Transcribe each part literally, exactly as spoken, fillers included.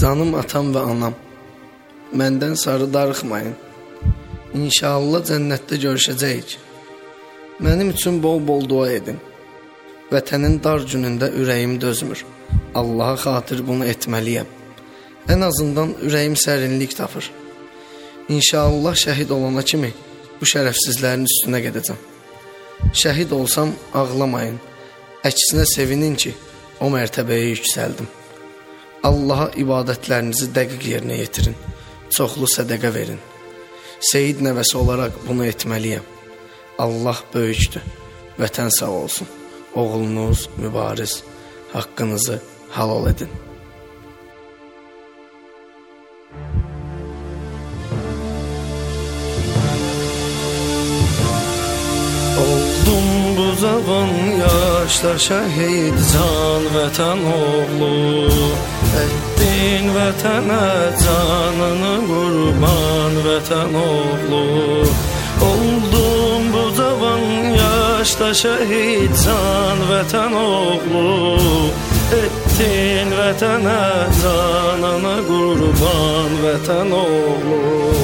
Canım atam və anam, məndən sarı darıxmayın. İnşallah cənnətdə görüşəcəyik. Mənim üçün bol-bol dua edin. Vətənin dar günündə ürəyim dözmür. Allaha xatir bunu etməliyəm. Ən azından ürəyim sərinlik tapır. İnşallah şəhid olana kimi bu şərəfsizlərin üstünə gedəcəm. Şəhid olsam ağlamayın. Əksinə sevinin ki, o mərtəbəyə yüksəldim. Allaha ibadətlərinizi dəqiq yerinə yetirin. Çoxlu sədəqə verin. Seyid nəvəsi olaraq bunu etməliyəm. Allah böyükdür. Vətən sağ olsun. Oğlunuz mübariz. Haqqınızı halal edin. Oldum bu zaman yaşda şəhid, can vətən oğlu. Etdin vətənə canını qurban vətən oğlu. Oldum bu zaman yaşda şəhid, can vətən oğlu. Etdin vətənə canını qurban vətən oğlu.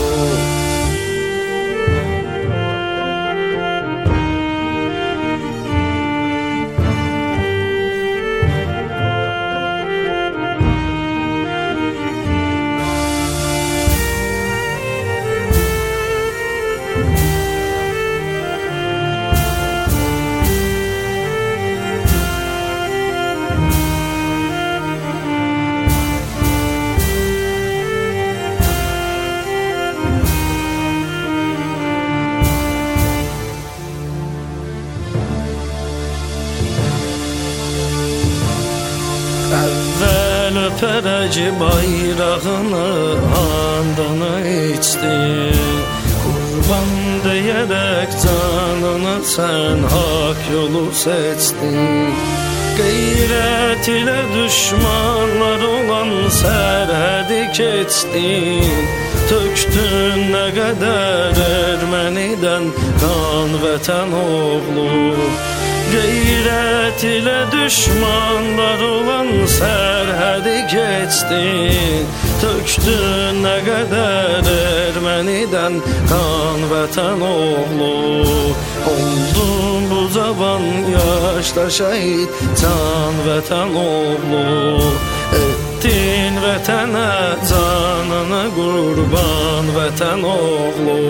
Əvvəl öpərək bayrağını, andını içdin. Qurban deyərək canını sən hak yolu seçdin. Qeyrət ilə düşmanlar olan sərhədi keçdin. Tökdün nə qədər ermənidən qan vətən oğlu. Qeyrət ilə düşmanlar olan sərhədi keçdin. Tökdün nə qədər ermənidən qan vətən oğlu. Oldun bu cavan yaşda şəhid, can vətən oğlu. Etdin vətənə canını qurban vətən oğlu.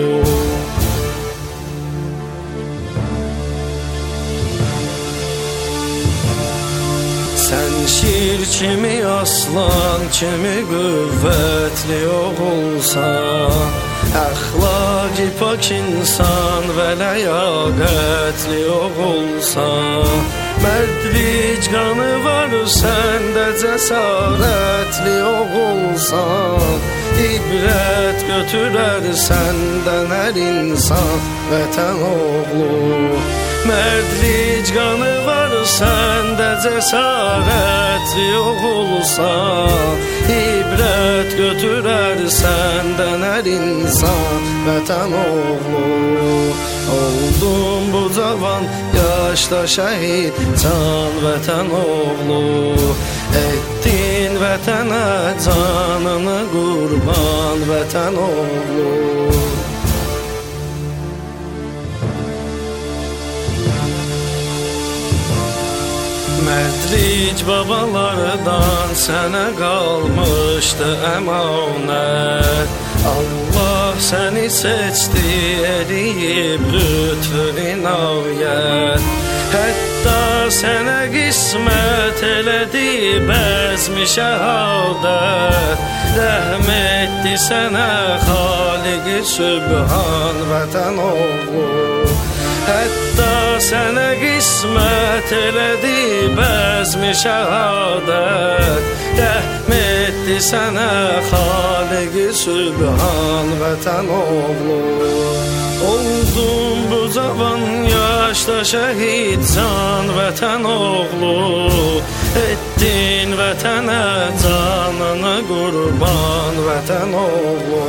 Sən şir kimi, aslan kimi qüvvətli oğulsan. Əxlaqi pak insan və ləyaqətli oğulsan. Mərdlik qanı var səndə, cəsarətli oğulsan. İbrət götürər səndən hər insan vətən oğlu. Mərdlik qanı var səndə, cəsarətli oğulsan. İbrət götürər səndən hər insan vətən oğlu. Oldum bu cavan yaşda şəhid, can vətən oğlu. Etdin vətənə canını qurban vətən oğlu. Mərdlik babalardan sənə qalmışdı əmanət. Allah səni seçdi, eləyib lütfü inayət. Hətta sənə qismət elədi bəzmi şəhadət. Rəhm etdi sənə Xaliqi Sübhan vətən oğlu. Hətta sənə qismət elədi bəzmi şəhadət. Rəhm etdi sənə Xaliqi Sübhan vətən oğlu. Oldum bu cavan yaşda şəhid, can vətən oğlu. Etdin vətənə canını qurban vətən oğlu.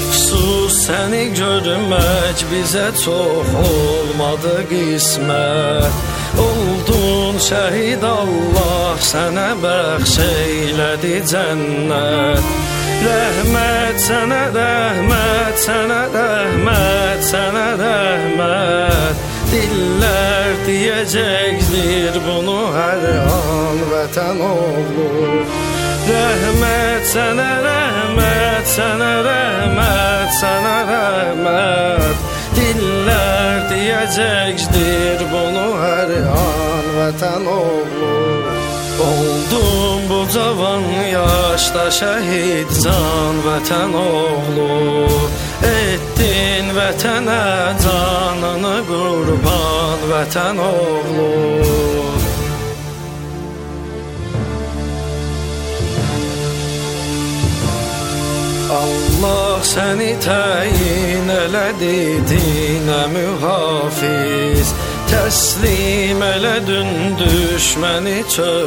Əfsus səni görmək bizə çox olmadı qismət. Oldun şəhid, Allah sənə bəxş eylədi cənnət. Rəhmət sənə, rəhmət sənə, rəhmət sənə, rəhmət. Dillər deyəcəkdir bunu hər an vətən oğlu. Rəhmət sənə, rəhmət sənə, rəhmət sənə, rəhmət. Dillər deyəcəkdir bunu hər an vətən oğlu. Oldum bu cavan yaşda şəhid can vətən oğlu. Etdin vətənə canını qurban vətən oğlu. Allah səni təyin elədi dinə mühafiz. Təslim elədin düşməni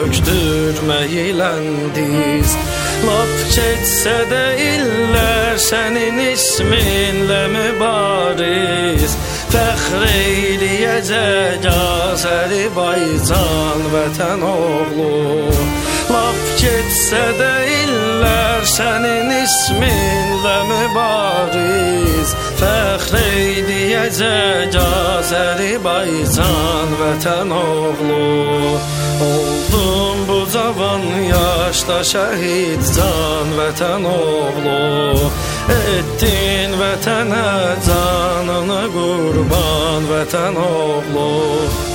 çökdürməyiləndiz. Lap keçsə də illər sənin isminlə mübariz. Fəxr eyləyəcək Azərbaycan vətən oğlu. Lap keçsə də illər sənin isminlə mübariz. Fəxr eyləyəcək Azərbaycan vətən oğlu. Oldum bu cavan yaşda şəhid can vətən oğlu. Etdin vətənə canını qurban vətən oğlu.